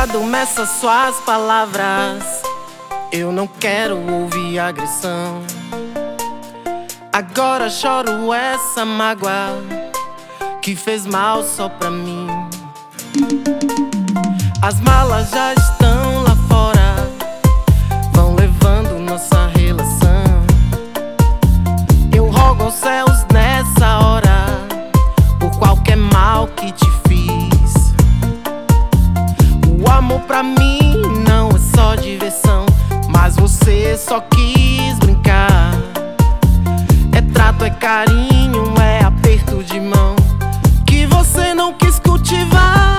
adormeça suas palavras. Eu não quero ouvir agressão. Agora choro essa mágoa que fez mal só pra mim. As malas já estão lá fora, vão levando nossa relação. Eu rogo aos céus nessa hora por qualquer mal que te fiz. O amor pra mim não é só diversão, mas você só quis brincar. É trato, é carinho, é aperto de mão que você não quis cultivar.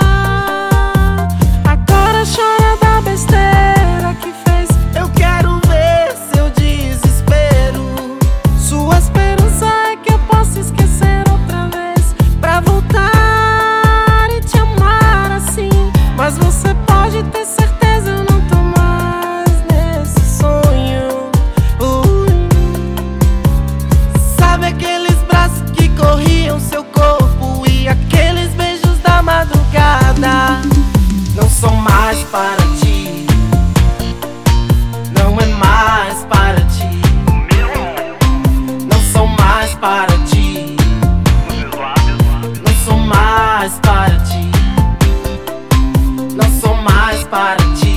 Agora chora da besteira que fez. Eu quero ver seu desespero. Sua esperança é que eu possa esquecer outra vez, pra voltar e te amar assim. Mas você pode ter certeza, eu não tô mais nesse sonho. Sabe aqueles braços que corriam seu corpo e aqueles beijos da madrugada? Não são mais para ti, não é mais para ti. Não são mais para ti, não são mais para ti, não são mais para ti.